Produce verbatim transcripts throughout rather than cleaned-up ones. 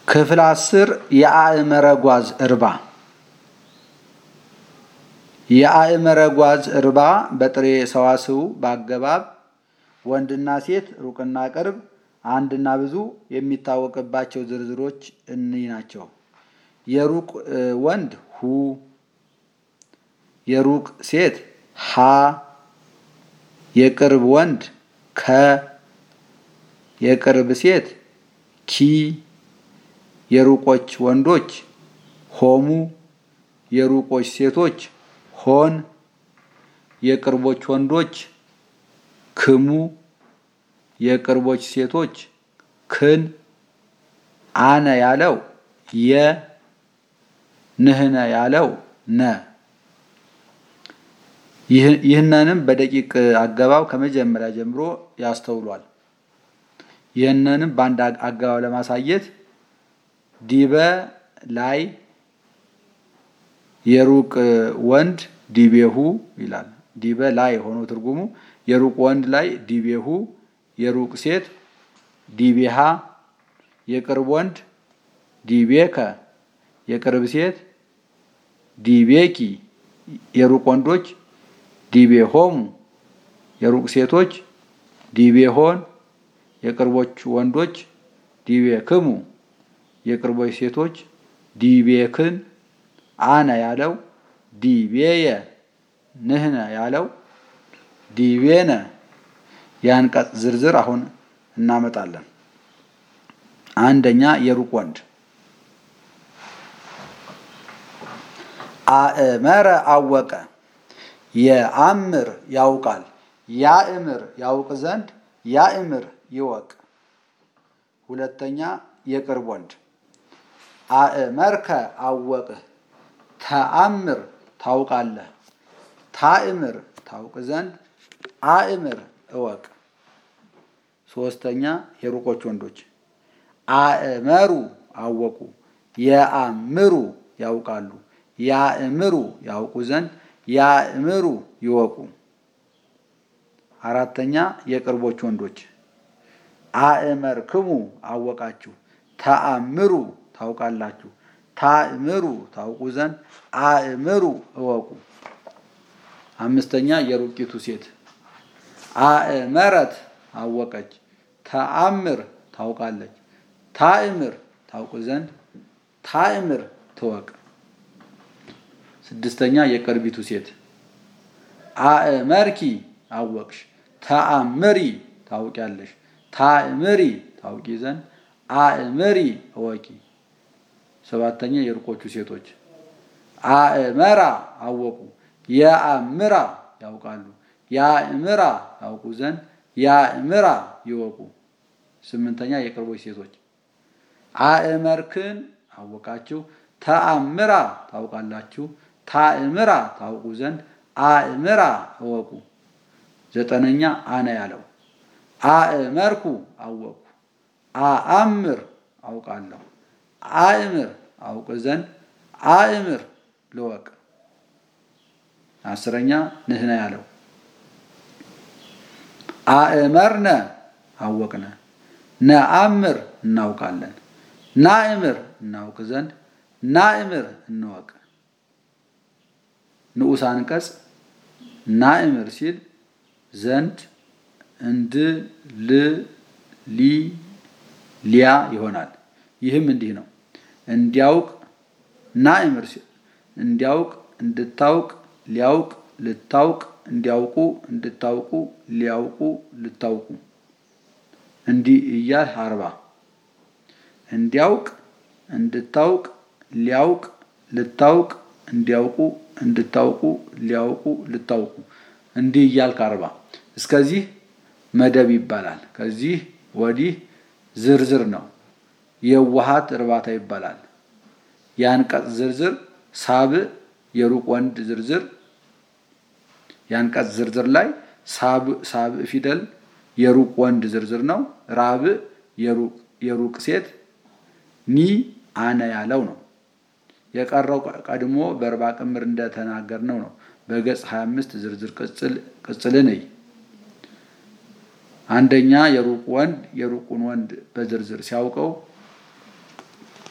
ክፍል አስር የአእመረ ጓዝ እርባ የአእመረ ጓዝ እርባ በጥሬ ሰዋስው በአገባብ ወንድና ሴት ሩቅና ቅርብ አንድና ብዙ የሚታወቅባቸው ዝርዝሮች እነዚህ ናቸው። የሩቅ ወንድ ሁ፣ የሩቅ ሴት ሃ፣ የቅርብ ወንድ ከ፣ የቅርብ ሴት ኪ፣ የሩቆች ወንዶች ሆሙ፣ የሩቆች ሴቶች ሆን፣ የቅርቦች ወንዶች ክሙ፣ የቅርቦች ሴቶች ክን፣ አነ ያለው የ፣ ንህነ ያለው ነ። ይህንንም በደቂቅ አገባብ ከመጀመሪያ ጀምሮ ያስተውሏል። ይህንንም በአንድ አገባብ ለማሳየት ዲበ ላይ የሩቅ ወንድ ዲቤሁ ይላል። ዲበ ላይ ሆኖ ትርጉሙ የሩቅ ወንድ ላይ ዲቤሁ፣ የሩቅ ሴት ዲቤሃ፣ የቅርብ ወንድ ዲቤከ፣ የቅርብ ሴት ዲቤኪ፣ የሩቅ ወንዶች ዲቤሆሙ፣ የሩቅ ሴቶች ዲቤሆን፣ የቅርቦች ወንዶች ዲቤክሙ፣ የቅርቦች ሴቶች ዲቤክን፣ አነ ያለው ዲቤየ፣ ንህነ ያለው ዲቤነ። የአንቀጽ ዝርዝር አሁን እናመጣለን። አንደኛ የሩቅ ወንድ አእመረ አወቀ፣ የአምር ያውቃል፣ ያእምር ያውቅ ዘንድ ያእምር ይወቅ። ሁለተኛ የቅርብ ወንድ አእመርከ አወቅህ፣ ተአምር ታውቃለህ፣ ታእምር ታውቅ ዘንድ አእምር እወቅ። ሶስተኛ የሩቆች ወንዶች አእመሩ አወቁ፣ የአምሩ ያውቃሉ፣ ያእምሩ ያውቁ ዘንድ ያእምሩ ይወቁ። አራተኛ የቅርቦች ወንዶች አእመርክሙ አወቃችሁ፣ ተአምሩ ታውቃላችሁ፣ ታእምሩ ታውቁ ዘንድ አእምሩ እወቁ። አምስተኛ የሩቂቱ ሴት አእመረት አወቀች፣ ተአምር ታውቃለች፣ ታእምር ታውቅ ዘንድ ታእምር ትወቅ። ስድስተኛ የቅርቢቱ ሴት አእመርኪ አወቅሽ፣ ተአምሪ ታውቂያለሽ፣ ታእምሪ ታውቂ ዘንድ አእምሪ እወቂ። ሰባተኛ የሩቆቹ ሴቶች አእመራ አወቁ፣ የአምራ ያውቃሉ፣ ያእምራ ያውቁ ዘንድ ያእምራ ይወቁ። ስምንተኛ የቅርቦች ሴቶች አእመርክን አወቃችሁ፣ ተአምራ ታውቃላችሁ፣ ታእምራ ታውቁ ዘንድ አእምራ እወቁ። ዘጠነኛ አነ ያለው አእመርኩ አወቁ፣ አአምር አውቃለሁ፣ አእምር አውቅ ዘንድ አእምር ልወቅ። አስረኛ ንህነ ያለው አእመርነ አወቅነ፣ ነአምር እናውቃለን፣ ናእምር እናውቅ ዘንድ ናእምር እንወቅ። ንዑስ አንቀጽ ናእምር ሲል ዘንድ እንድ ል ሊ ሊያ ይሆናል። ይህም እንዲህ ነው። እንዲያውቅ ናእምር ሲል እንዲያውቅ፣ እንድታውቅ፣ ሊያውቅ፣ ልታውቅ፣ እንዲያውቁ፣ እንድታውቁ፣ ሊያውቁ፣ ልታውቁ። እንዲህ እያል አርባ እንዲያውቅ፣ እንድታውቅ፣ ሊያውቅ፣ ልታውቅ፣ እንዲያውቁ፣ እንድታውቁ፣ ሊያውቁ፣ ልታውቁ። እንዲህ እያልክ አርባ። እስከዚህ መደብ ይባላል። ከዚህ ወዲህ ዝርዝር ነው። የዋሃት እርባታ ይባላል። የአንቀጽ ዝርዝር ሳብዕ የሩቅ ወንድ ዝርዝር። የአንቀጽ ዝርዝር ላይ ሳብዕ ፊደል የሩቅ ወንድ ዝርዝር ነው። ራብዕ የሩቅ ሴት፣ ኒ አነ ያለው ነው። የቀረው ቀድሞ በእርባ ቅምር እንደተናገርነው ነው። በገጽ ሀያ አምስት ዝርዝር ቅጽልን እይ። አንደኛ የሩቅ ወንድ የሩቁን ወንድ በዝርዝር ሲያውቀው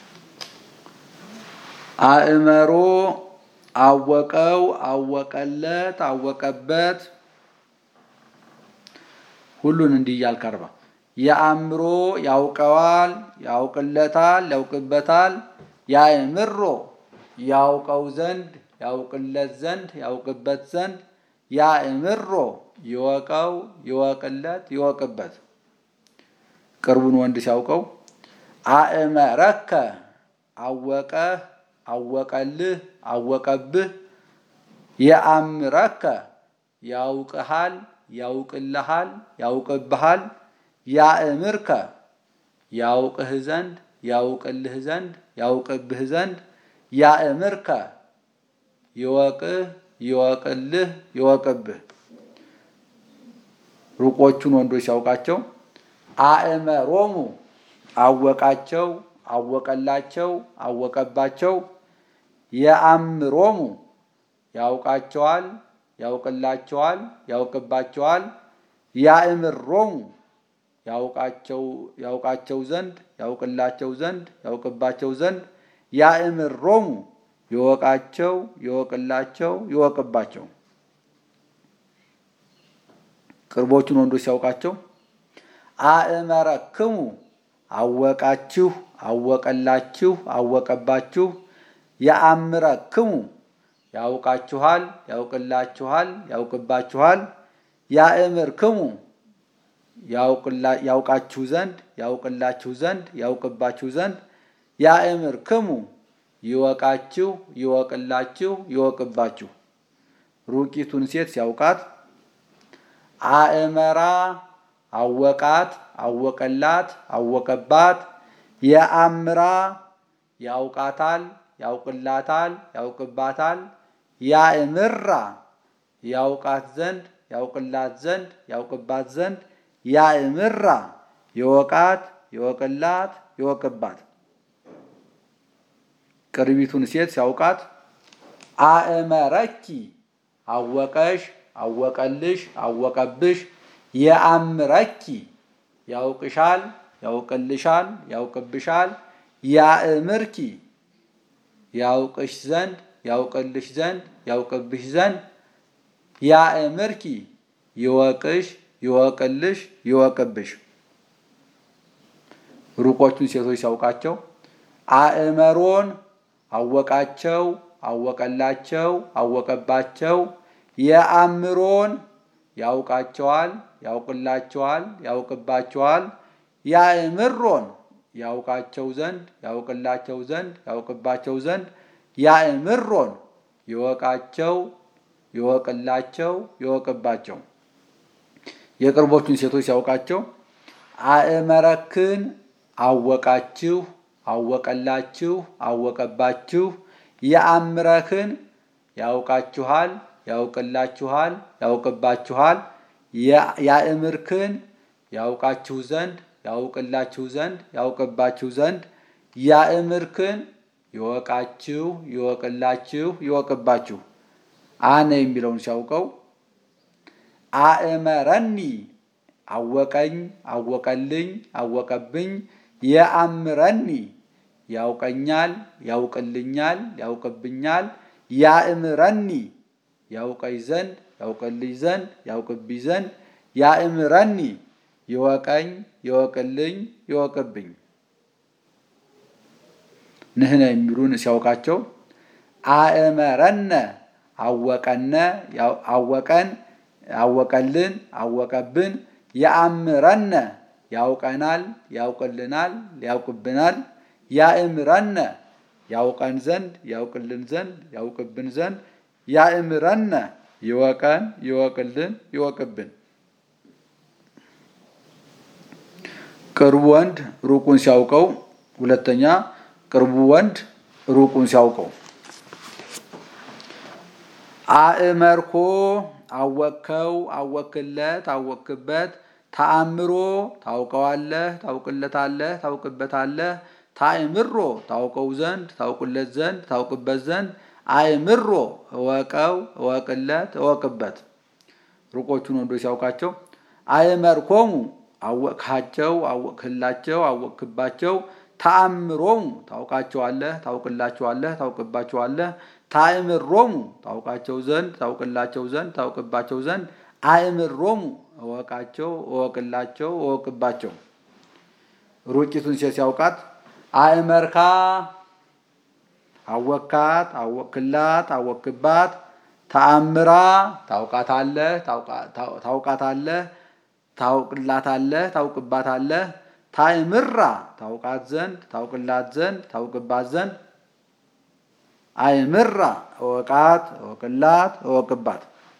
አእመሮ አወቀው አወቀለት አወቀበት ሁሉን እንዲህ እያልክ አርባ የአእምሮ ያውቀዋል ያውቅለታል ያውቅበታል ያእምሮ ያውቀው ዘንድ ያውቅለት ዘንድ ያውቅበት ዘንድ ያእምሮ ይወቀው ይወቅለት ይወቅበት ቅርቡን ወንድ ሲያውቀው አእመረከ አወቀህ አወቀልህ አወቀብህ የአእምረከ ያውቅሃል ያውቅልሃል ያውቅብሃል ያእምርከ ያውቅህ ዘንድ ያውቅልህ ዘንድ ያውቅብህ ዘንድ ያእምርከ ይወቅህ ይወቅልህ ይወቅብህ ሩቆቹን ወንዶች ሲያውቃቸው አእመሮሙ አወቃቸው አወቀላቸው አወቀባቸው የአእምሮሙ ያውቃቸዋል ያውቅላቸዋል ያውቅባቸዋል ያእምሮሙ ያውቃቸው ያውቃቸው ዘንድ ያውቅላቸው ዘንድ ያውቅባቸው ዘንድ ያእምሮሙ ይወቃቸው ይወቅላቸው ይወቅባቸው ቅርቦቹን ወንዶች ሲያውቃቸው አእመረክሙ አወቃችሁ አወቀላችሁ አወቀባችሁ ያእምረክሙ ያውቃችኋል ያውቅላችኋል ያውቅባችኋል ያእምርክሙ ያውቃችሁ ዘንድ ያውቅላችሁ ዘንድ ያውቅባችሁ ዘንድ ያእምርክሙ ይወቃችሁ ይወቅላችሁ ይወቅባችሁ ሩቂቱን ሴት ሲያውቃት አእመራ አወቃት አወቀላት አወቀባት የአእምራ ያውቃታል ያውቅላታል ያውቅባታል ያእምራ ያውቃት ዘንድ ያውቅላት ዘንድ ያውቅባት ዘንድ ያእምራ ይወቃት ይወቅላት ይወቅባት ቅርቢቱን ሴት ሲያውቃት አእመረኪ አወቀሽ አወቀልሽ አወቀብሽ የአእምረኪ ያውቅሻል ያውቅልሻል ያውቅብሻል ያእምርኪ ያውቅሽ ዘንድ ያውቅልሽ ዘንድ ያውቅብሽ ዘንድ ያእምርኪ ይወቅሽ ይወቅልሽ ይወቅብሽ ሩቆቹን ሴቶች ሲያውቃቸው አእመሮን አወቃቸው አወቀላቸው አወቀባቸው የአእምሮን ያውቃቸዋል ያውቅላቸዋል ያውቅባቸዋል ያእምሮን ያውቃቸው ዘንድ ያውቅላቸው ዘንድ ያውቅባቸው ዘንድ ያእምሮን ይወቃቸው ይወቅላቸው ይወቅባቸው የቅርቦቹን ሴቶች ሲያውቃቸው አእመረክን አወቃችሁ አወቀላችሁ አወቀባችሁ የአእምረክን ያውቃችኋል ያውቅላችኋል ያውቅባችኋል ያእምርክን ያውቃችሁ ዘንድ ያውቅላችሁ ዘንድ ያውቅባችሁ ዘንድ ያእምርክን ይወቃችሁ ይወቅላችሁ ይወቅባችሁ አነ የሚለውን ሲያውቀው አእመረኒ አወቀኝ አወቀልኝ አወቀብኝ የአእምረኒ ያውቀኛል ያውቅልኛል ያውቅብኛል ያእምረኒ ያውቀኝ ዘንድ ያውቅልኝ ዘንድ ያውቅብኝ ዘንድ ያእምረኒ ይወቀኝ ይወቅልኝ ይወቅብኝ ንህነ የሚሉን ሲያውቃቸው አእመረነ አወቀነ አወቀን አወቀልን አወቀብን ያእምረነ ያውቀናል ያውቅልናል ያውቅብናል ያእምረነ ያውቀን ዘንድ ያውቅልን ዘንድ ያውቅብን ዘንድ ያእምረነ ይወቀን ይወቅልን ይወቅብን ቅርቡ ወንድ ሩቁን ሲያውቀው ሁለተኛ ቅርቡ ወንድ ሩቁን ሲያውቀው አእመርኮ አወከው አወክለት አወክበት ተአምሮ ታውቀዋለህ ታውቅለታለህ ታውቅበታለህ ታእምሮ ታውቀው ዘንድ ታውቅለት ዘንድ ታውቅበት ዘንድ አእምሮ እወቀው እወቅለት እወቅበት ሩቆቹን ወንዶች ሲያውቃቸው አእመርኮሙ አወቅሃቸው አወቅህላቸው አወቅክባቸው ተአምሮሙ ታውቃቸዋለህ ታውቅላቸዋለህ ታውቅባቸዋለህ ታእምሮሙ ታውቃቸው ዘንድ ታውቅላቸው ዘንድ ታውቅባቸው ዘንድ አእምሮሙ እወቃቸው እወቅላቸው እወቅባቸው ሩቂቱን ሴት ሲያውቃት አእመርካ አወካት አወክላት አወክባት ተአምራ ታውቃታለህ ታውቃታለህ ታውቅላታለህ ታውቅባታለህ ታእምራ ታውቃት ዘንድ ታውቅላት ዘንድ ታውቅባት ዘንድ አእምራ እወቃት እወቅላት እወቅባት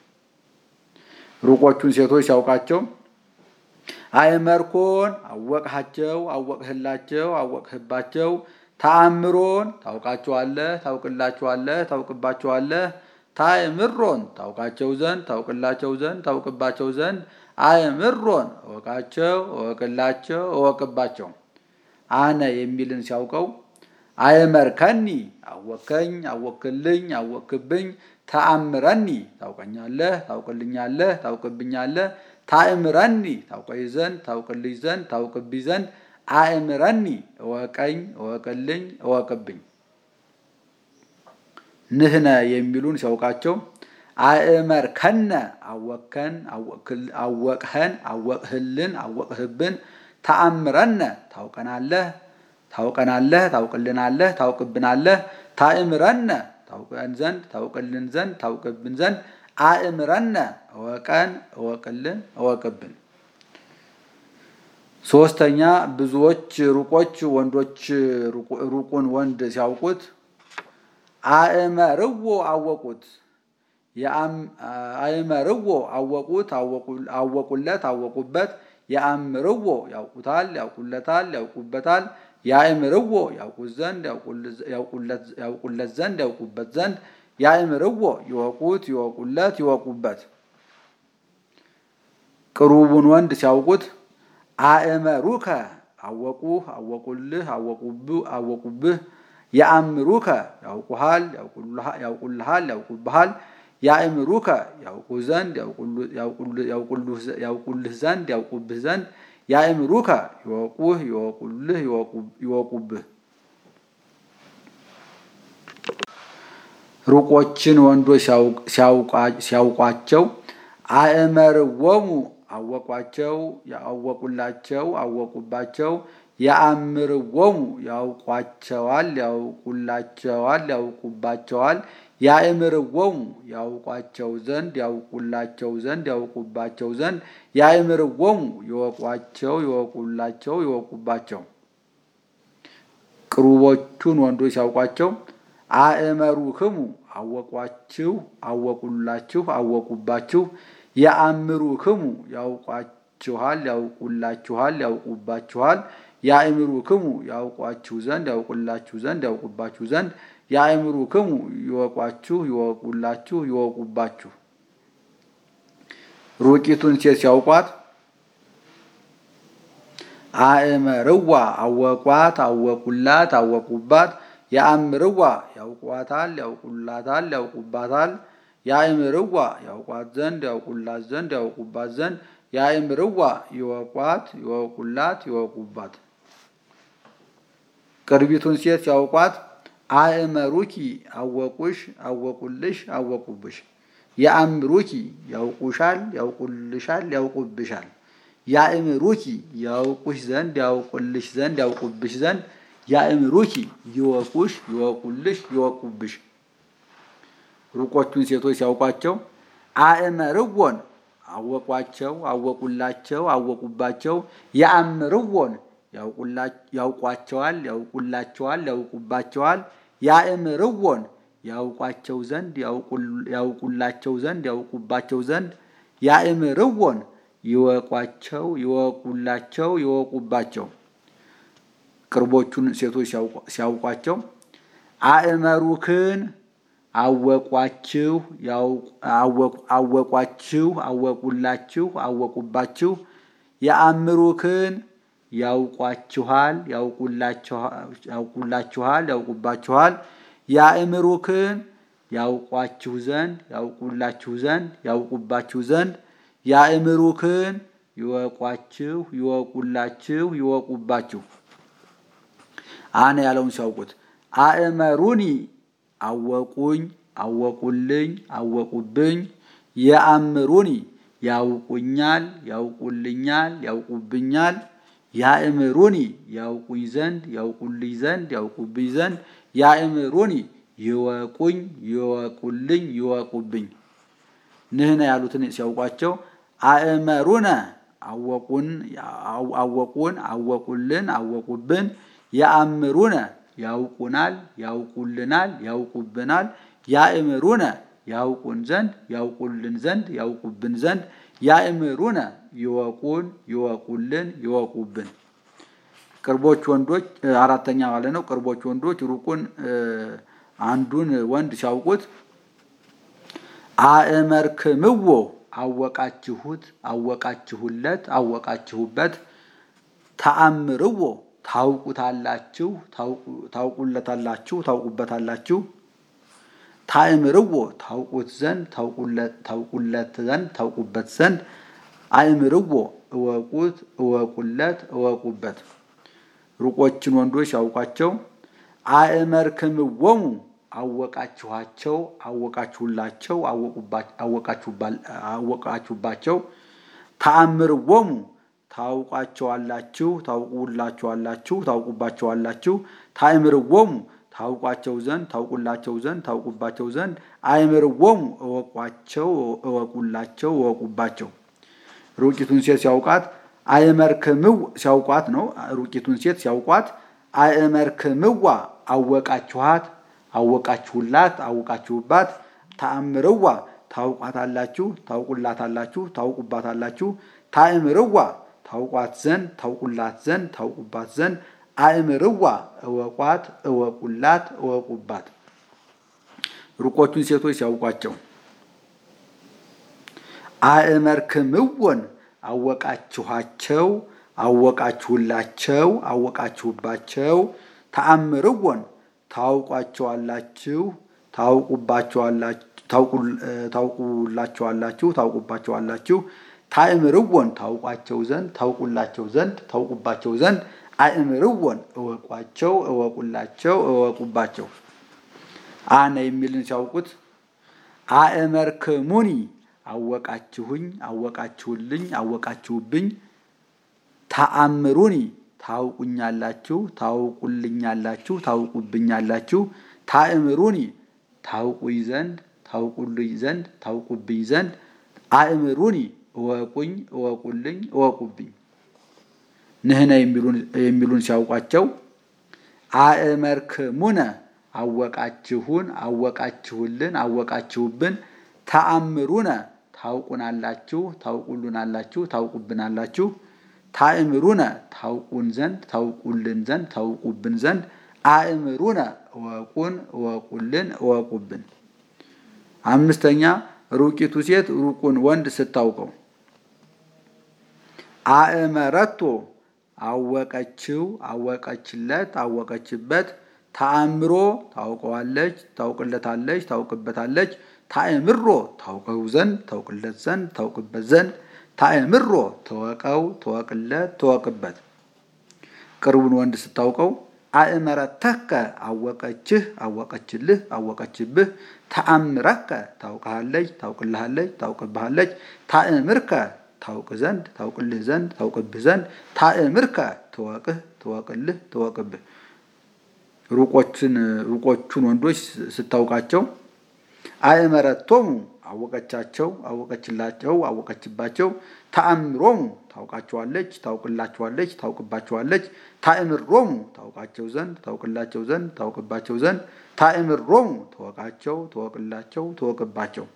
ሩቆቹን ሴቶች ሲያውቃቸው አእመርኮን አወቅሃቸው አወቅህላቸው አወቅህባቸው ተአምሮን ታውቃቸዋለህ ታውቅላቸዋለህ ታውቅባቸዋለህ ታእምሮን ታውቃቸው ዘንድ ታውቅላቸው ዘንድ ታውቅባቸው ዘንድ አእምሮን እወቃቸው እወቅላቸው እወቅባቸው አነ የሚልን ሲያውቀው አእመርከኒ አወከኝ አወክልኝ አወክብኝ ተአምረኒ ታውቀኛለህ ታውቅልኛለህ ታውቅብኛለህ ታእምረኒ ታውቀኝ ዘንድ ታውቅልኝ ዘንድ ታውቅብኝ ዘንድ አእምረኒ እወቀኝ እወቅልኝ እወቅብኝ ንህነ የሚሉን ሲያውቃቸው አእመርከነ አወከን አወቅኸን አወቅህልን አወቅህብን ተአምረነ ታውቀናለህ ታውቀናለህ ታውቅልናለህ ታውቅብናለህ ታእምረነ ታውቀን ዘንድ ታውቅልን ዘንድ ታውቅብን ዘንድ አእምረነ እወቀን እወቅልን እወቅብን ሶስተኛ ብዙዎች ሩቆች ወንዶች ሩቁን ወንድ ሲያውቁት አእመርዎ አወቁት አእመርዎ አወቁት አወቁለት አወቁበት ያእምርዎ ያውቁታል ያውቁለታል ያውቁበታል ያእምርዎ ያውቁት ዘንድ ያውቁለት ዘንድ ያውቁበት ዘንድ ያእምርዎ ይወቁት ይወቁለት ይወቁበት ቅሩቡን ወንድ ሲያውቁት አእመሩከ አወቁህ አወቁልህ አወቁብህ አወቁብህ ያእምሩከ ያውቁሃል ያውቁልሃል ያውቁብሃል ያእምሩከ ያውቁ ዘንድ ያውቁልህ ዘንድ ያውቁብህ ዘንድ ያእምሩከ ይወቁህ ይወቁልህ ይወቁብህ ሩቆችን ወንዶች ሲያውቋቸው አእመርዎሙ አወቋቸው ያወቁላቸው አወቁባቸው ያእምርዎሙ ያውቋቸዋል ያውቁላቸዋል ያውቁባቸዋል ያእምርዎሙ ያውቋቸው ዘንድ ያውቁላቸው ዘንድ ያውቁባቸው ዘንድ ያእምርዎሙ ይወቋቸው ይወቁላቸው ይወቁባቸው ቅሩቦቹን ወንዶች ሲያውቋቸው አእመሩክሙ አወቋችሁ አወቁላችሁ አወቁባችሁ ያእምሩክሙ ያውቋችኋል ያውቁላችኋል ያውቁባችኋል ያእምሩክሙ ያውቋችሁ ዘንድ ያውቁላችሁ ዘንድ ያውቁባችሁ ዘንድ ያእምሩክሙ ይወቋችሁ ይወቁላችሁ ይወቁባችሁ ሩቂቱን ሴት ሲያውቋት አእመርዋ አወቋት አወቁላት አወቁባት ያእምርዋ ያውቋታል ያውቁላታል ያውቁባታል ያእምርዋ ያውቋት ዘንድ ያውቁላት ዘንድ ያውቁባት ዘንድ ያእምርዋ ይወቋት ይወቁላት ይወቁባት ቅርቢቱን ሴት ሲያውቋት አእመሩኪ አወቁሽ አወቁልሽ አወቁብሽ ያእምሩኪ ያውቁሻል ያውቁልሻል ያውቁብሻል ያእምሩኪ ያውቁሽ ዘንድ ያውቁልሽ ዘንድ ያውቁብሽ ዘንድ ያእምሩኪ ይወቁሽ ይወቁልሽ ይወቁብሽ ሩቆቹን ሴቶች ሲያውቋቸው አእመርዎን አወቋቸው አወቁላቸው አወቁባቸው ያእምርዎን ያውቋቸዋል ያውቁላቸዋል ያውቁባቸዋል ያእምርዎን ያውቋቸው ዘንድ ያውቁላቸው ዘንድ ያውቁባቸው ዘንድ ያእምርዎን ይወቋቸው ይወቁላቸው ይወቁባቸው ቅርቦቹን ሴቶች ሲያውቋቸው አእመሩክን አወቋችሁ አወቋችሁ አወቁላችሁ አወቁባችሁ ያእምሩክን ያውቋችኋል ያውቁላችኋል ያውቁባችኋል ያእምሩክን ያውቋችሁ ዘንድ ያውቁላችሁ ዘንድ ያውቁባችሁ ዘንድ ያእምሩክን ይወቋችሁ ይወቁላችሁ ይወቁባችሁ አነ ያለውን ሲያውቁት አእመሩኒ አወቁኝ አወቁልኝ አወቁብኝ የአምሩኒ ያውቁኛል ያውቁልኛል ያውቁብኛል ያእምሩኒ ያውቁኝ ዘንድ ያውቁልኝ ዘንድ ያውቁብኝ ዘንድ ያእምሩኒ ይወቁኝ ይወቁልኝ ይወቁብኝ ንህነ ያሉትን ሲያውቋቸው አእመሩነ አወቁን አወቁን አወቁልን አወቁብን ያእምሩነ ያውቁናል ያውቁልናል ያውቁብናል ያእምሩነ ያውቁን ዘንድ ያውቁልን ዘንድ ያውቁብን ዘንድ ያእምሩነ ይወቁን ይወቁልን ይወቁብን ቅርቦች ወንዶች አራተኛ ማለት ነው ቅርቦች ወንዶች ሩቁን አንዱን ወንድ ሲያውቁት አእመርክምዎ አወቃችሁት አወቃችሁለት አወቃችሁበት ተአምርዎ ታውቁታላችሁ ታውቁለታላችሁ ታውቁበታላችሁ ታእምርዎ ታውቁት ዘንድ ታውቁለት ታውቁለት ዘንድ ታውቁበት ዘንድ አእምርዎ እወቁት እወቁለት እወቁበት ሩቆችን ወንዶች ያውቋቸው አእመርክምዎሙ አወቃችኋቸው አወቃችሁላቸው አወቃችሁባቸው ተአምርዎሙ ታውቋቸዋላችሁ ታውቁላቸዋላችሁ ታውቁባቸዋላችሁ ታእምርዎሙ ታውቋቸው ዘንድ ታውቁላቸው ዘንድ ታውቁባቸው ዘንድ አእምርዎሙ እወቋቸው እወቁላቸው እወቁባቸው ሩቂቱን ሴት ሲያውቃት አእመርክምው ሲያውቋት ነው ሩቂቱን ሴት ሲያውቋት አእመርክምዋ አወቃችኋት አወቃችሁላት አወቃችሁባት ተአምርዋ ታውቋታላችሁ ታውቁላታላችሁ ታውቁባታላችሁ ታእምርዋ ታውቋት ዘንድ ታውቁላት ዘንድ ታውቁባት ዘንድ አእምርዋ እወቋት እወቁላት እወቁባት ሩቆቹን ሴቶች ሲያውቋቸው አእመርክምዎን አወቃችኋቸው አወቃችሁላቸው አወቃችሁባቸው ተአምርዎን ታውቋቸዋላችሁ ታውቁባቸዋላችሁ ታውቁላቸዋላችሁ ታውቁባቸዋላችሁ ታእምርዎን ታውቋቸው ዘንድ ታውቁላቸው ዘንድ ታውቁባቸው ዘንድ አእምርዎን እወቋቸው እወቁላቸው እወቁባቸው አነ የሚልን ሲያውቁት አእመርክሙኒ አወቃችሁኝ አወቃችሁልኝ አወቃችሁብኝ ተአምሩኒ ታውቁኛላችሁ ታውቁልኛላችሁ ታውቁብኛላችሁ ታእምሩኒ ታውቁኝ ዘንድ ታውቁልኝ ዘንድ ታውቁብኝ ዘንድ አእምሩኒ እወቁኝ እወቁልኝ እወቁብኝ ንህነ የሚሉን የሚሉን ሲያውቋቸው አእመርክሙነ አወቃችሁን አወቃችሁልን አወቃችሁብን ተአምሩነ ታውቁናላችሁ ታውቁሉናላችሁ ታውቁብናላችሁ ታእምሩነ ታውቁን ዘንድ ታውቁልን ዘንድ ታውቁብን ዘንድ አእምሩነ እወቁን እወቁልን እወቁብን አምስተኛ ሩቂቱ ሴት ሩቁን ወንድ ስታውቀው አእመረቶ አወቀችው አወቀችለት አወቀችበት ተአምሮ ታውቀዋለች ታውቅለታለች ታውቅበታለች ታእምሮ ታውቀው ዘንድ ታውቅለት ዘንድ ታውቅበት ዘንድ ታእምሮ ተወቀው ተወቅለት ተወቅበት ቅርቡን ወንድ ስታውቀው አእመረተከ አወቀችህ አወቀችልህ አወቀችብህ ተአምረከ ታውቃለች ታውቅልሃለች ታውቅብሃለች ታእምርከ ታውቅ ዘንድ ታውቅልህ ዘንድ ታውቅብህ ዘንድ ታእምርከ ተወቅህ ተወቅልህ ተወቅብህ ሩቆችን ሩቆቹን ወንዶች ስታውቃቸው አእመረቶሙ አወቀቻቸው አወቀችላቸው አወቀችባቸው ተአምሮሙ ታውቃቸዋለች ታውቅላቸዋለች ታውቅባቸዋለች ታእምሮሙ ታውቃቸው ዘንድ ታውቅላቸው ዘንድ ታውቅባቸው ዘንድ ታእምሮሙ ተወቃቸው ተወቅላቸው ተወቅባቸው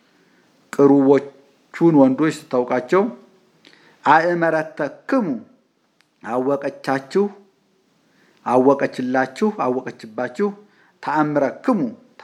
ቅሩቦቹን ወንዶች ስታውቃቸው አእመረተክሙ አወቀቻችሁ አወቀችላችሁ አወቀችባችሁ ተአምረክሙ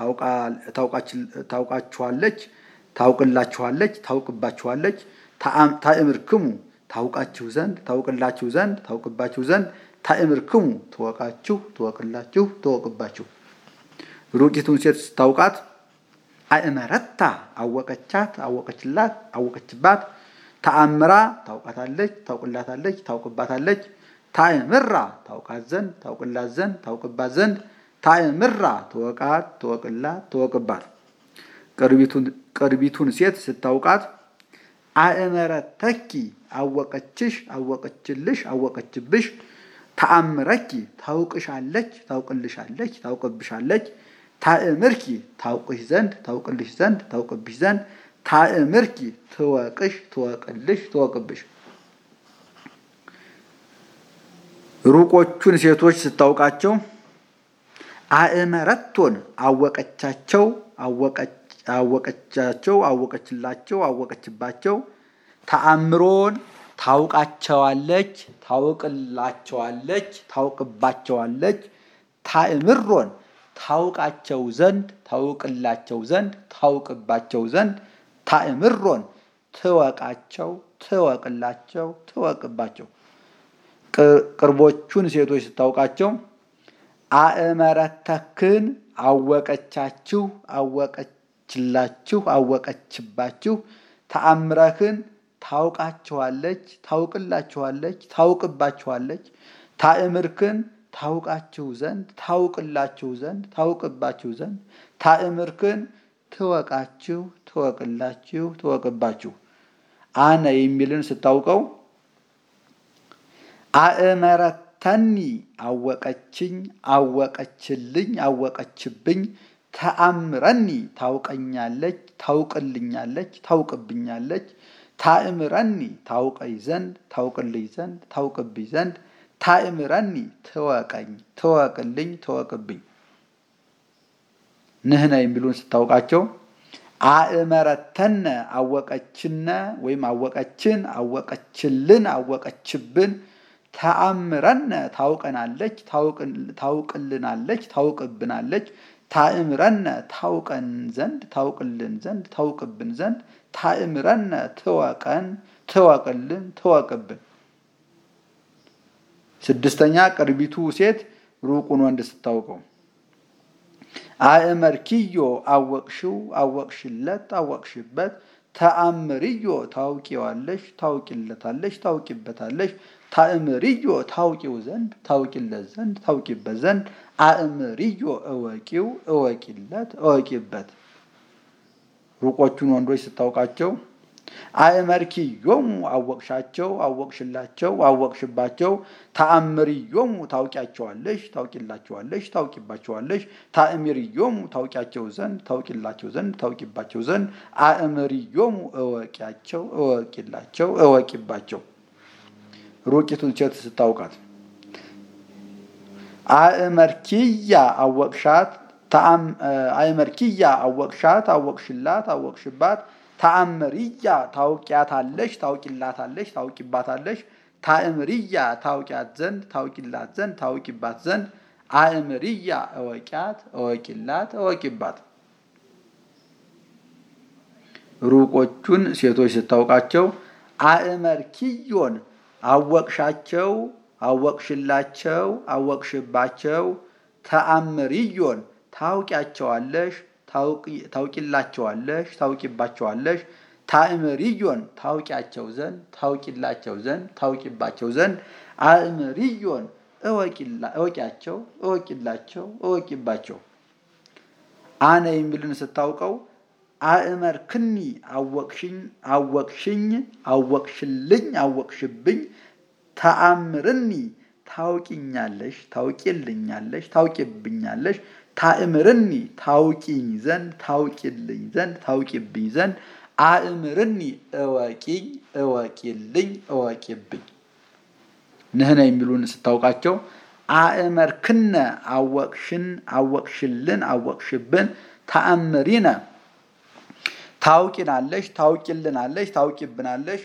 ታውቃችኋለች ታውቅላችኋለች ታውቅባችኋለች ታእምርክሙ ታውቃችሁ ዘንድ ታውቅላችሁ ዘንድ ታውቅባችሁ ዘንድ ታእምርክሙ ተወቃችሁ ተወቅላችሁ ተወቅባችሁ ሩቂቱን ሴት ስታውቃት አእመረታ አወቀቻት አወቀችላት አወቀችባት ተአምራ ታውቃታለች ታውቅላታለች ታውቅባታለች ታእምራ ታውቃት ዘንድ ታውቅላት ዘንድ ታውቅባት ዘንድ ታእምራ ተወቃት ተወቅላት ተወቅባት ቅርቢቱን ቅርቢቱን ሴት ስታውቃት አእመረተኪ አወቀችሽ አወቀችልሽ አወቀችብሽ ተአምረኪ ታውቅሻለች ታውቅልሻለች ታውቅብሻለች ታእምርኪ ታውቅሽ ዘንድ ታውቅልሽ ዘንድ ታውቅብሽ ዘንድ ታእምርኪ ትወቅሽ ትወቅልሽ ትወቅብሽ ሩቆቹን ሴቶች ስታውቃቸው አእመረቶን አወቀቻቸው አወቀቻቸው አወቀችላቸው አወቀችባቸው ተአምሮን ታውቃቸዋለች ታውቅላቸዋለች ታውቅባቸዋለች ታእምሮን ታውቃቸው ዘንድ ታውቅላቸው ዘንድ ታውቅባቸው ዘንድ ታእምሮን ትወቃቸው ትወቅላቸው ትወቅባቸው ቅርቦቹን ሴቶች ስታውቃቸው አእመረተክን አወቀቻችሁ አወቀችላችሁ አወቀችባችሁ ተአምረክን ታውቃቸዋለች ታውቅላችኋለች ታውቅባችኋለች ታእምርክን ታውቃችሁ ዘንድ ታውቅላችሁ ዘንድ ታውቅባችሁ ዘንድ ታእምርክን ትወቃችሁ ትወቅላችሁ ትወቅባችሁ አነ የሚልን ስታውቀው አእመረተኒ አወቀችኝ አወቀችልኝ አወቀችብኝ ተአምረኒ ታውቀኛለች ታውቅልኛለች ታውቅብኛለች ታእምረኒ ታውቀኝ ዘንድ ታውቅልኝ ዘንድ ታውቅብኝ ዘንድ ታእምረኒ ትወቀኝ ትወቅልኝ ትወቅብኝ ንህነ የሚሉን ስታውቃቸው አእመረተነ አወቀችነ ወይም አወቀችን አወቀችልን አወቀችብን ተአምረነ ታውቀናለች ታውቅልናለች ታውቅብናለች ታእምረነ ታውቀን ዘንድ ታውቅልን ዘንድ ታውቅብን ዘንድ ታእምረነ ትወቀን ትወቅልን ትወቅብን ስድስተኛ ቅርቢቱ ሴት ሩቁን ወንድ ስታውቀው አእመርኪዮ አወቅሽው አወቅሽለት አወቅሽበት ተአምርዮ ታውቂዋለሽ ታውቂለታለሽ ታውቂበታለሽ ታእምርዮ ታውቂው ዘንድ ታውቂለት ዘንድ ታውቂበት ዘንድ አእምርዮ እወቂው እወቂለት እወቂበት ሩቆቹን ወንዶች ስታውቃቸው አእመርኪዮሙ አወቅሻቸው አወቅሽላቸው አወቅሽባቸው ተአምርዮሙ ታውቂያቸዋለሽ ታውቂላቸዋለሽ ታውቂባቸዋለሽ ታእምርዮሙ ታውቂያቸው ዘንድ ታውቂላቸው ዘንድ ታውቂባቸው ዘንድ አእምርዮሙ እወቂያቸው እወቂላቸው እወቂባቸው ሩቂቱን ሴት ስታውቃት አእመርኪያ አወቅሻት አእመርኪያ አወቅሻት አወቅሽላት አወቅሽባት ታእምርያ ታውቂያታለሽ ታውቂላታለሽ ታውቂባታለሽ ታእምርያ ታውቂያት ዘንድ ታውቂላት ዘንድ ታውቂባት ዘንድ አእምርያ እወቂያት እወቂላት እወቂባት ሩቆቹን ሴቶች ስታውቃቸው አእመርኪዮን አወቅሻቸው አወቅሽላቸው አወቅሽባቸው ተአምርዮን ታውቂያቸዋለሽ ታውቂላቸዋለሽ ታውቂባቸዋለሽ ታእምርዮን ታውቂያቸው ዘንድ ታውቂላቸው ዘንድ ታውቂባቸው ዘንድ አእምርዮን እወቂያቸው እወቂላቸው እወቂባቸው አነ የሚልን ስታውቀው አእመርክኒ አወቅሽኝ አወቅሽኝ አወቅሽልኝ አወቅሽብኝ ተአምርኒ ታውቂኛለሽ ታውቂልኛለሽ ታውቂብኛለሽ ታእምርኒ ታውቂኝ ዘንድ ታውቂልኝ ዘንድ ታውቂብኝ ዘንድ አእምርኒ እወቂኝ እወቂልኝ እወቂብኝ ንህነ የሚሉን ስታውቃቸው አእመርክነ አወቅሽን አወቅሽልን አወቅሽብን ተአምሪነ ታውቂናለሽ ታውቂልናለሽ ታውቂብናለሽ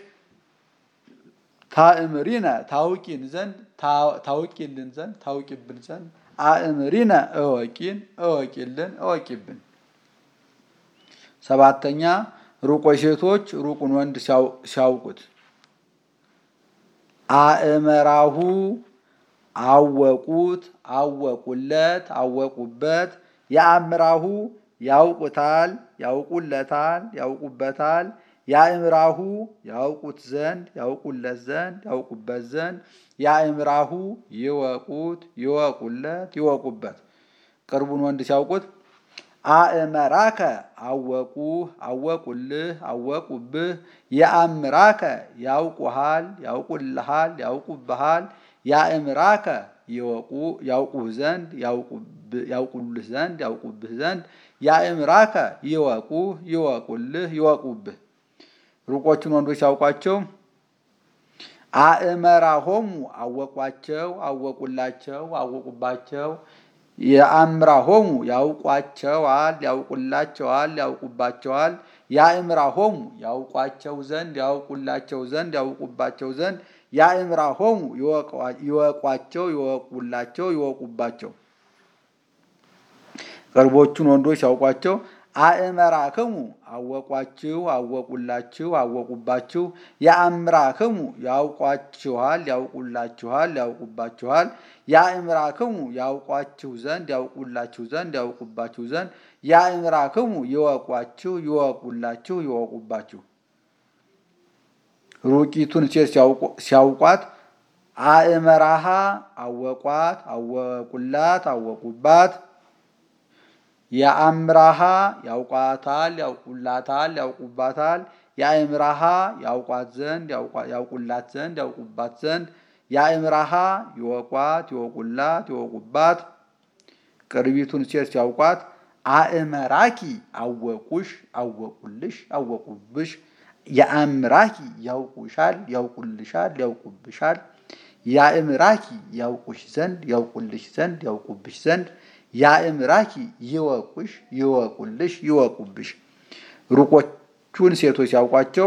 ታእምሪነ ታውቂን ዘንድ ታውቂልን ዘንድ ታውቂብን ዘንድ አእምሪነ እወቂን እወቂልን እወቂብን ሰባተኛ ሩቆች ሴቶች ሩቁን ወንድ ሲያውቁት አእመራሁ አወቁት አወቁለት አወቁበት ያእምራሁ ያውቁታል ያውቁለታል ያውቁበታል ያእምራሁ ያውቁት ዘንድ ያውቁለት ዘንድ ያውቁበት ዘንድ ያእምራሁ ይወቁት ይወቁለት ይወቁበት። ቅርቡን ወንድ ሲያውቁት አእመራከ አወቁህ አወቁልህ አወቁብህ የአምራከ ያውቁሃል ያውቁልሃል ያውቁብሃል ያእምራከ ይወቁ ያውቁህ ዘንድ ያውቁልህ ዘንድ ያውቁብህ ዘንድ ያእምራከ ይወቁህ ይወቁልህ ይወቁብህ። ሩቆቹን ወንዶች ሲያውቋቸው አእመራሆሙ አወቋቸው አወቁላቸው አወቁባቸው የአምራሆሙ ያውቋቸዋል ያውቁላቸዋል ያውቁባቸዋል ያእምራሆሙ ያውቋቸው ዘንድ ያውቁላቸው ዘንድ ያውቁባቸው ዘንድ ያእምራሆሙ ይወቋቸው ይወቁላቸው ይወቁባቸው። ቅርቦቹን ወንዶች ሲያውቋቸው አእመራክሙ አወቋችሁ አወቁላችሁ አወቁባችሁ ያእምራክሙ ያውቋችኋል ያውቁላችኋል ያውቁባችኋል ያእምራክሙ ያውቋችሁ ዘንድ ያውቁላችሁ ዘንድ ያውቁባችሁ ዘንድ ያእምራክሙ ይወቋችሁ ይወቁላችሁ ይወቁባችሁ። ሩቂቱን ሴት ሲያውቋት አእመራሃ አወቋት አወቁላት አወቁባት የአምራሃ ያውቋታል ያውቁላታል ያውቁባታል ያእምራሃ ያውቋት ዘንድ ያውቁላት ዘንድ ያውቁባት ዘንድ ያእምራሃ ይወቋት ይወቁላት ይወቁባት። ቅርቢቱን ሴት ሲያውቋት አእመራኪ አወቁሽ አወቁልሽ አወቁብሽ የአምራኪ ያውቁሻል ያውቁልሻል ያውቁብሻል ያእምራኪ ያውቁሽ ዘንድ ያውቁልሽ ዘንድ ያውቁብሽ ዘንድ ያእምራኪ ይወቁሽ ይወቁልሽ ይወቁብሽ። ሩቆቹን ሴቶች ሲያውቋቸው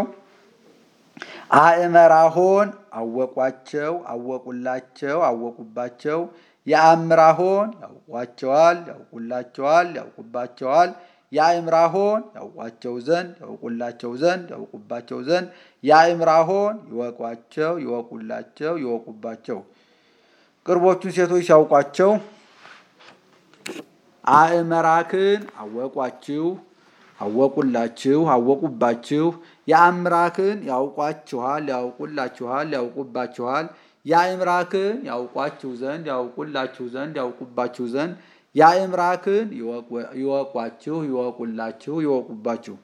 አእመራሆን አወቋቸው አወቁላቸው አወቁባቸው የአምራሆን ያውቋቸዋል ያውቁላቸዋል ያውቁባቸዋል ያእምራሆን ያውቋቸው ዘንድ ያውቁላቸው ዘንድ ያውቁባቸው ዘንድ ያእምራሆን ይወቋቸው ይወቁላቸው ይወቁባቸው። ቅርቦቹን ሴቶች ሲያውቋቸው አእመራክን አወቋችሁ አወቁላችሁ አወቁባችሁ የአምራክን ያውቋችኋል ያውቁላችኋል ያውቁባችኋል ያእምራክን ያውቋችሁ ዘንድ ያውቁላችሁ ዘንድ ያውቁባችሁ ዘንድ ያእምራክን ይወቋችሁ ይወቁላችሁ ይወቁባችሁ።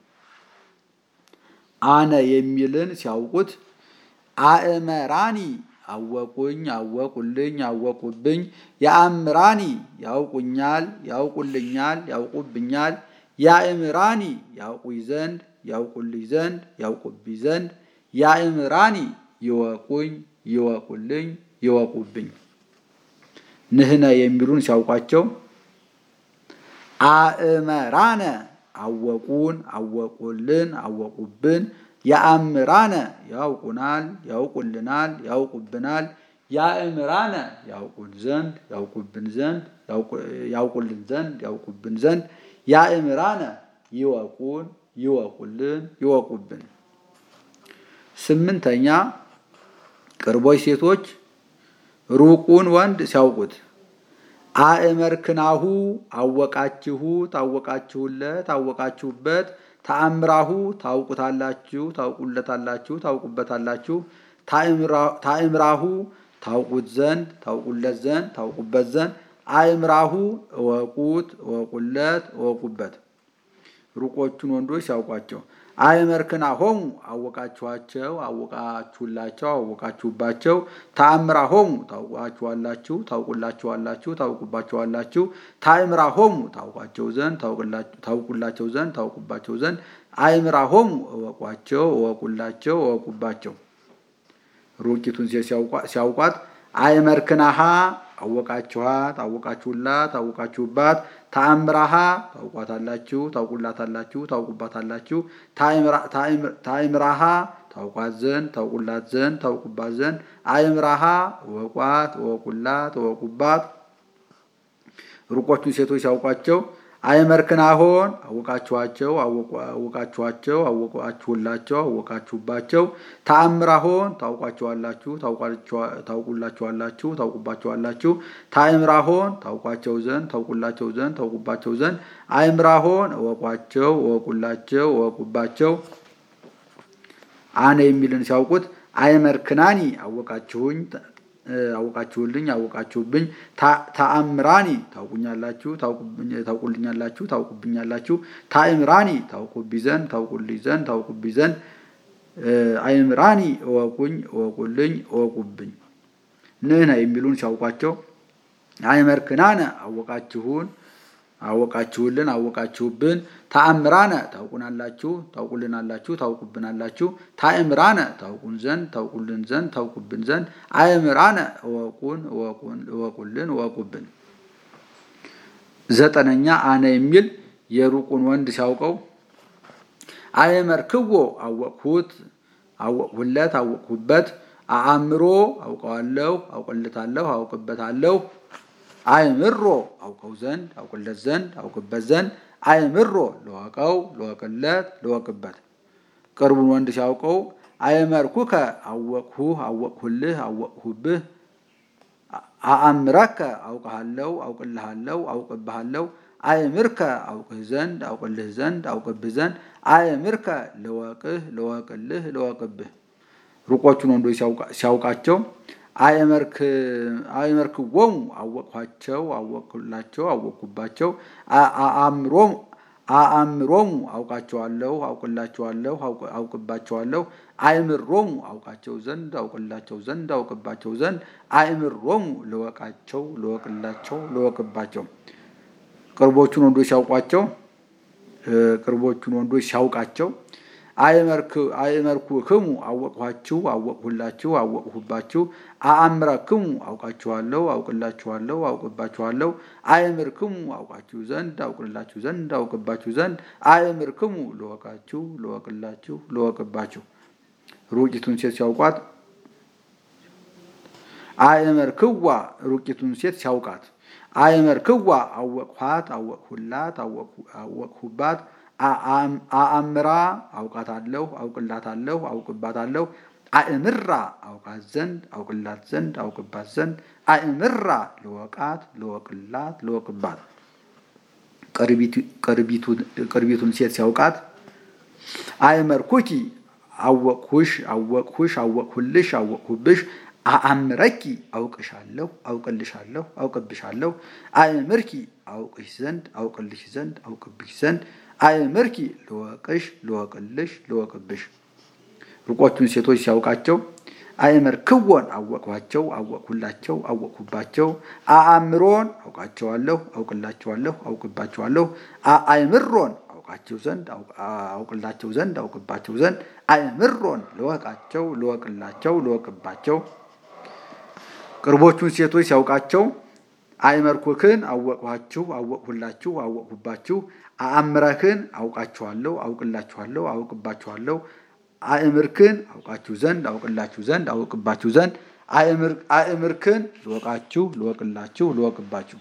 አነ የሚልን ሲያውቁት አእመራኒ አወቁኝ አወቁልኝ አወቁብኝ ያእምራኒ ያውቁኛል ያውቁልኛል ያውቁብኛል ያእምራኒ ያውቁኝ ዘንድ ያውቁልኝ ዘንድ ያውቁብኝ ዘንድ ያእምራኒ ይወቁኝ ይወቁልኝ ይወቁብኝ። ንህነ የሚሉን ሲያውቋቸው አእመራነ አወቁን አወቁልን አወቁብን ያእምራነ ያውቁናል ያውቁልናል ያውቁብናል ያእምራነ ያውቁን ዘንድ ያውቁብን ዘንድ ያውቁልን ዘንድ ያውቁብን ዘንድ ያእምራነ ይወቁን ይወቁልን ይወቁብን። ስምንተኛ ቅርቦች ሴቶች ሩቁን ወንድ ሲያውቁት አእመርክናሁ አወቃችሁት አወቃችሁለት አወቃችሁበት ታእምራሁ ታውቁታላችሁ ታውቁለታላችሁ ታውቁበታላችሁ ታእምራሁ ታውቁት ዘንድ ታውቁለት ዘንድ ታውቁበት ዘንድ አእምራሁ እወቁት እወቁለት እወቁበት። ሩቆቹን ወንዶች ሲያውቋቸው አእመርክናሆሙ አወቃችኋቸው አወቃችሁላቸው አወቃችሁባቸው ታእምራሆሙ ታውቋችኋላችሁ ታውቁላችኋላችሁ ታውቁባችኋላችሁ ታእምራሆሙ ታውቋቸው ዘንድ ታውቁላቸው ዘንድ ታውቁባቸው ዘንድ አእምራሆሙ እወቋቸው እወቁላቸው እወቁባቸው። ሩቂቱን ሲያውቋት አእመርክናሃ አወቃችኋት አወቃችሁላት አወቃችሁባት ታእምራሃ ታውቋታላችሁ ታውቁላታላችሁ ታውቁባታላችሁ ታእምራሃ ታውቋት ዘንድ ታውቁላት ዘንድ ታውቁባት ዘንድ አእምራሃ እወቋት እወቁላት እወቁባት። ሩቆቹን ሴቶች ሲያውቋቸው አእመርክናሆን አወቃችኋቸው አወቃችኋቸው አወቃችሁላቸው አወቃችሁባቸው ታእምራሆን ታውቋቸዋላችሁ ታውቁላቸዋላችሁ ታውቁባቸዋላችሁ ታእምራሆን ታውቋቸው ዘንድ ታውቁላቸው ዘንድ ታውቁባቸው ዘንድ አእምራሆን እወቋቸው እወቁላቸው እወቁባቸው። አነ የሚልን ሲያውቁት አይመርክናኒ አወቃችሁኝ አወቃችሁልኝ አወቃችሁብኝ ተአምራኒ ታውቁኛላችሁ ታውቁልኛላችሁ ታውቁብኛላችሁ ታእምራኒ ታውቁብኝ ዘንድ ታውቁልኝ ዘንድ ታውቁብኝ ዘንድ አይምራኒ እወቁኝ እወቁልኝ እወቁብኝ ንህነ የሚሉን ሲያውቋቸው አይመርክናነ አወቃችሁን አወቃችሁልን አወቃችሁብን ተአምራነ ታውቁናላችሁ ታውቁልናላችሁ ታውቁብናላችሁ ታእምራነ ታውቁን ዘንድ ታውቁልን ዘንድ ታውቁብን ዘንድ አይምራነ እወቁን እወቁን እወቁልን እወቁብን። ዘጠነኛ አነ የሚል የሩቁን ወንድ ሲያውቀው አይመርክዎ አወቅሁት አወቅሁለት አወቅሁበት አአምሮ አውቀዋለሁ አውቅለታለሁ አውቅበታለሁ አይምሮ አውቀው ዘንድ አውቅለት ዘንድ አውቅበት ዘንድ አይምሮ ለዋቀው ለወቅለት ለወቅበት። ቅርቡን ወንድ ሲያውቀው አይመርኩከ አወቅሁህ አወቅሁልህ አወቅሁብህ አአምረከ አውቀሃለሁ አውቅልሃለሁ አውቅብሃለሁ አይምርከ አውቅህ ዘንድ አውቅልህ ዘንድ አውቅብህ ዘንድ አይምርከ ለወቅህ ለወቅልህ ለወቅብህ። ሩቆቹን ወንዶች ሲያውቃቸው አይመርክ አይመርክዎሙ አወቅኋቸው አወቅሁላቸው አወቅሁባቸው አአምሮሙ አአምሮሙ አውቃቸዋለሁ አውቅላቸዋለሁ አውቅባቸዋለሁ አይምሮሙ አውቃቸው ዘንድ አውቅላቸው ዘንድ አውቅባቸው ዘንድ አይምሮሙ ለወቃቸው ለወቅላቸው ለወቅባቸው። ቅርቦቹን ወንዶች ሲያውቋቸው ቅርቦቹን ወንዶች ሲያውቃቸው አይመርክ አይመርኩክሙ አወቅኋችሁ አወቅሁላችሁ አወቅሁባችሁ አአምረክሙ አውቃችኋለሁ አውቅላችኋለሁ አውቅባችኋለሁ አይምርክሙ አውቃችሁ ዘንድ አውቅላችሁ ዘንድ አውቅባችሁ ዘንድ አይምርክሙ ለወቃችሁ ለወቅላችሁ ለወቅባችሁ። ሩቂቱን ሴት ሲያውቋት አይመርክዋ ሩቂቱን ሴት ሲያውቃት አይመርክዋ አወቅኋት አወቅሁላት አወቅሁባት አአምራ አውቃታለሁ አውቅላታለሁ አውቅባታለሁ አእምራ አውቃት ዘንድ አውቅላት ዘንድ አውቅባት ዘንድ አእምራ ለወቃት ለወቅላት ለወቅባት። ቅርቢቱን ሴት ሲያውቃት አይመርኩኪ አወቅሁሽ አወቅሁሽ አወቅሁልሽ አወቅሁብሽ አአምረኪ አውቅሻለሁ አውቅልሻለሁ አውቅብሻለሁ አይምርኪ አውቅሽ ዘንድ አውቅልሽ ዘንድ አውቅብሽ ዘንድ አይምርኪ ለወቅሽ ለወቅልሽ ለወቅብሽ። ሩቆቹን ሴቶች ሲያውቃቸው አይመርክዎን አወቅኋቸው አወቅሁላቸው አወቅሁባቸው አአምሮን አውቃቸዋለሁ አውቅላቸዋለሁ አውቅባቸዋለሁ አይምሮን አውቃቸው ዘንድ አውቅላቸው ዘንድ አውቅባቸው ዘንድ አይምሮን ለወቃቸው ለወቅላቸው ለወቅባቸው። ቅርቦቹን ሴቶች ሲያውቃቸው አይመርኩክን አወቅኋችሁ አወቅሁላችሁ አወቅሁባችሁ አአምረክን አውቃችኋለሁ አውቅላችኋለሁ አውቅባችኋለሁ አይምርክን አውቃችሁ ዘንድ አውቅላችሁ ዘንድ አውቅባችሁ ዘንድ አይምርክን ለወቃችሁ ለወቅላችሁ ለወቅባችሁ።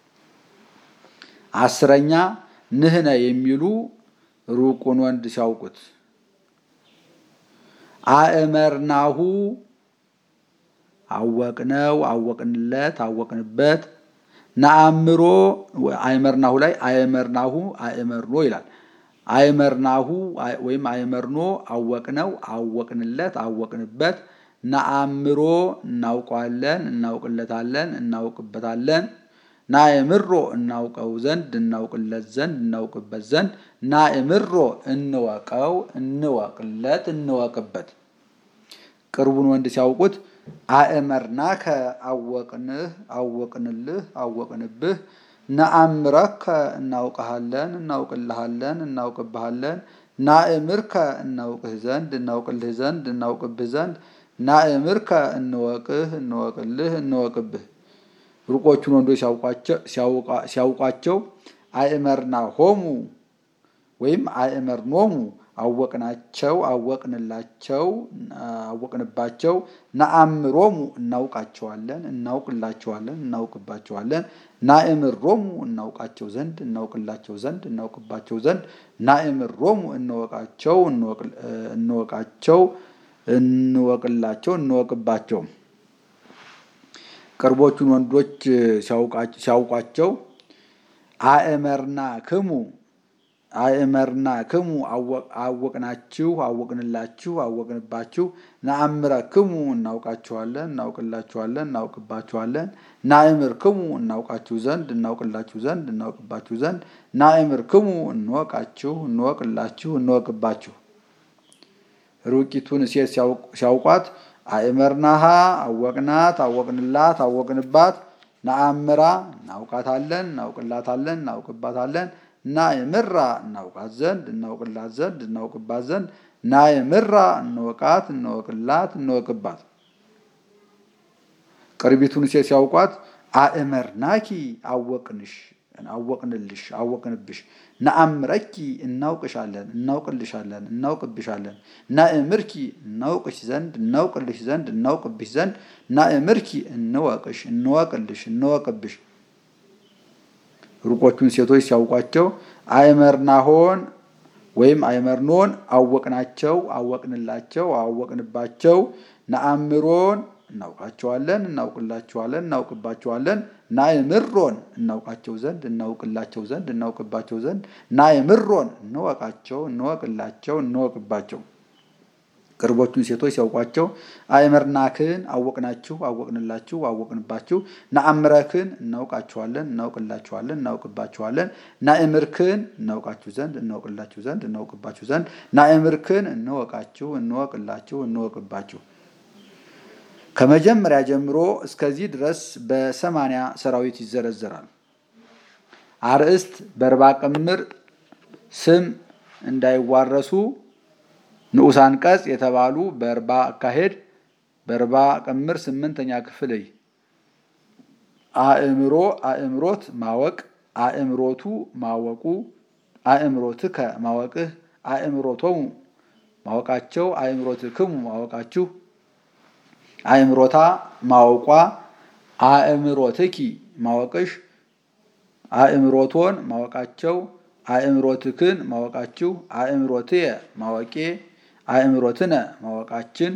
አስረኛ ንህነ የሚሉ ሩቁን ወንድ ሲያውቁት አእመርናሁ አወቅነው አወቅንለት አወቅንበት ነአምሮ አይመርናሁ ላይ አይመርናሁ አይመርኖ ይላል። አይመርናሁ ወይም አይመርኖ አወቅነው አወቅንለት አወቅንበት ነአምሮ እናውቀዋለን እናውቅለታለን እናውቅበታለን ናእምሮ እናውቀው ዘንድ እናውቅለት ዘንድ እናውቅበት ዘንድ ናእምሮ እንወቀው እንወቅለት እንወቅበት። ቅርቡን ወንድ ሲያውቁት አእመርናከ አወቅንህ አወቅንልህ አወቅንብህ ነአምረከ እናውቀሃለን እናውቅልሃለን እናውቅብሃለን ናእምርከ እናውቅህ ዘንድ እናውቅልህ ዘንድ እናውቅብህ ዘንድ ናእምርከ እንወቅህ እንወቅልህ እንወቅብህ። ሩቆቹን ወንዶች ሲያውቋቸው አእመርናሆሙ ወይም አእመርኖሙ አወቅናቸው አወቅንላቸው አወቅንባቸው ነአምሮሙ እናውቃቸዋለን እናውቅላቸዋለን እናውቅባቸዋለን ናእምሮሙ እናውቃቸው ዘንድ እናውቅላቸው ዘንድ እናውቅባቸው ዘንድ ናእምሮሙ እንወቃቸው እንወቃቸው እንወቅላቸው እንወቅባቸው። ቅርቦቹን ወንዶች ሲያውቋቸው አእመርናክሙ አእመርናክሙ አወቅናችሁ አወቅንላችሁ አወቅንባችሁ ነአምረክሙ እናውቃችኋለን እናውቅላችኋለን እናውቅባችኋለን ናእምርክሙ እናውቃችሁ ዘንድ እናውቅላችሁ ዘንድ እናውቅባችሁ ዘንድ ናእምርክሙ እንወቃችሁ እንወቅላችሁ እንወቅባችሁ። ሩቂቱን ሴት ሲያውቋት አእመርናሃ አወቅናት አወቅንላት አወቅንባት ነአምራ እናውቃታለን እናውቅላታለን እናውቅባታለን ናእምራ እናውቃት ዘንድ እናውቅላት ዘንድ እናውቅባት ዘንድ ናእምራ እንወቃት እንወቅላት እንወቅባት። ቅርቢቱን ሴት ሲያውቋት አእመርናኪ አወቅንሽ አወቅንልሽ አወቅንብሽ ነአምረኪ እናውቅሻለን እናውቅልሻለን እናውቅብሻለን ናእምርኪ እናውቅሽ ዘንድ እናውቅልሽ ዘንድ እናውቅብሽ ዘንድ ናእምርኪ እንወቅሽ እንወቅልሽ እንወቅብሽ። ሩቆቹን ሴቶች ሲያውቋቸው አእመርናሆን ወይም አእመርኖን አወቅናቸው አወቅንላቸው አወቅንባቸው ነአምሮን እናውቃቸዋለን እናውቅላቸዋለን እናውቅባቸዋለን ናእምሮን እናውቃቸው ዘንድ እናውቅላቸው ዘንድ እናውቅባቸው ዘንድ ናእምሮን እንወቃቸው እንወቅላቸው እንወቅባቸው። ቅርቦቹን ሴቶች ሲያውቋቸው አእመርናክን አወቅናችሁ አወቅንላችሁ አወቅንባችሁ ነአምረክን እናውቃችኋለን እናውቅላችኋለን እናውቅባችኋለን ናእምርክን እናውቃችሁ ዘንድ እናውቅላችሁ ዘንድ እናውቅባችሁ ዘንድ ናእምርክን እንወቃችሁ እንወቅላችሁ እንወቅባችሁ። ከመጀመሪያ ጀምሮ እስከዚህ ድረስ በሰማንያ ሰራዊት ይዘረዘራል። አርእስት በርባ ቅምር ስም እንዳይዋረሱ ንዑስ አንቀጽ የተባሉ በርባ አካሄድ በርባ ቅምር ስምንተኛ ክፍል አእምሮ አእምሮት ማወቅ አእምሮቱ ማወቁ አእምሮትከ ማወቅህ አእምሮቶሙ ማወቃቸው አእምሮትክሙ ማወቃችሁ አእምሮታ ማወቋ አእምሮትኪ ማወቅሽ አእምሮቶን ማወቃቸው አእምሮትክን ማወቃችሁ አእምሮትየ ማወቄ አእምሮትነ ማወቃችን።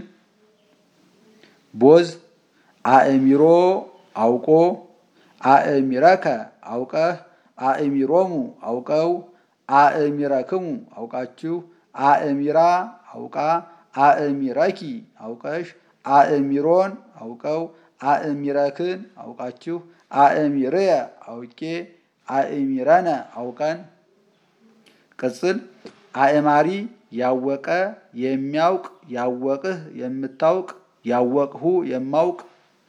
ቦዝ አእሚሮ አውቆ አእሚረከ አውቀህ አእሚሮሙ አውቀው አእሚረክሙ አውቃችሁ አእሚራ አውቃ አእሚረኪ አውቀሽ አእሚሮን አውቀው አእሚረክን አውቃችሁ አእሚርየ አውቄ አእሚረነ አውቀን። ቅጽል አእማሪ ያወቀ የሚያውቅ ያወቅህ የምታውቅ ያወቅሁ የማውቅ።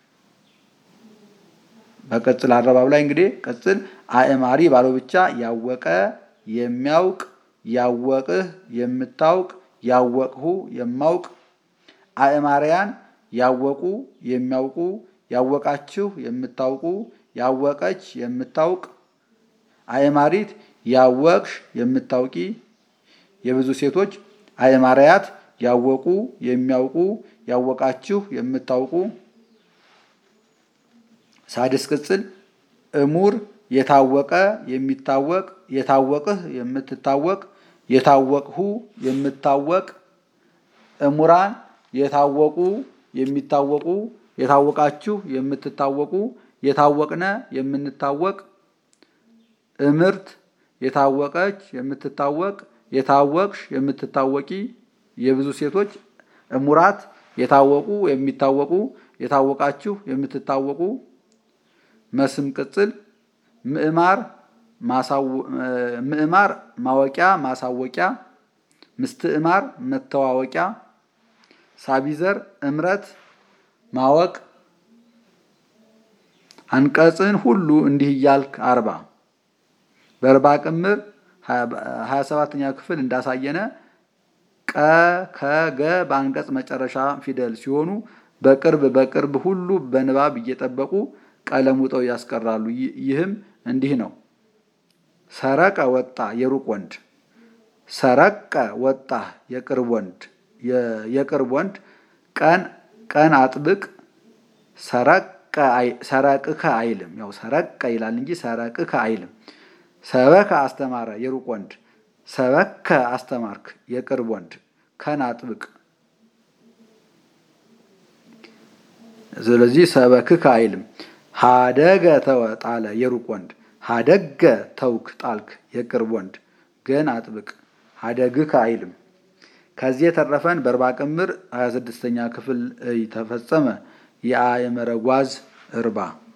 በቅጽል አረባብ ላይ እንግዲህ ቅጽል አእማሪ ባለው ብቻ ያወቀ የሚያውቅ ያወቅህ የምታውቅ ያወቅሁ የማውቅ። አእማሪያን ያወቁ የሚያውቁ ያወቃችሁ የምታውቁ ያወቀች የምታውቅ። አእማሪት ያወቅሽ የምታውቂ የብዙ ሴቶች። አእማሪያት ያወቁ የሚያውቁ ያወቃችሁ የምታውቁ። ሳድስ ቅጽል እሙር የታወቀ የሚታወቅ የታወቅህ የምትታወቅ የታወቅሁ የምታወቅ። እሙራን የታወቁ የሚታወቁ የታወቃችሁ የምትታወቁ የታወቅነ የምንታወቅ። እምርት የታወቀች የምትታወቅ የታወቅሽ የምትታወቂ የብዙ ሴቶች። እሙራት የታወቁ የሚታወቁ የታወቃችሁ የምትታወቁ። መስም ቅጽል ምዕማር ምዕማር ማወቂያ ማሳወቂያ ምስትዕማር መተዋወቂያ። ሳቢዘር እምረት ማወቅ። አንቀጽን ሁሉ እንዲህ እያልክ አርባ። በርባ ቅምር ሀያ ሰባተኛ ክፍል እንዳሳየነ ቀ ከገ በአንቀጽ መጨረሻ ፊደል ሲሆኑ በቅርብ በቅርብ ሁሉ በንባብ እየጠበቁ ቀለም ውጠው ያስቀራሉ። ይህም እንዲህ ነው። ሰረቀ ወጣ የሩቅ ወንድ። ሰረቀ ወጣ የቅርብ ወንድ የቅርብ ወንድ። ቀን ቀን አጥብቅ። ሰረቀ ሰረቅከ አይልም። ያው ሰረቀ ይላል እንጂ ሰረቅከ አይልም። ሰበከ አስተማረ የሩቅ ወንድ። ሰበከ አስተማርክ የቅርብ ወንድ። ከን አጥብቅ። ስለዚህ ሰበክከ አይልም። ሀደገ ተወ ጣለ የሩቅ ወንድ። ሀደገ ተውክ ጣልክ የቅርብ ወንድ። ገን አጥብቅ ሀደግከ አይልም። ከዚህ የተረፈን በርባ ቅምር ሀያ ስድስተኛ ክፍል ተፈጸመ። የአእመረ ጓዝ እርባ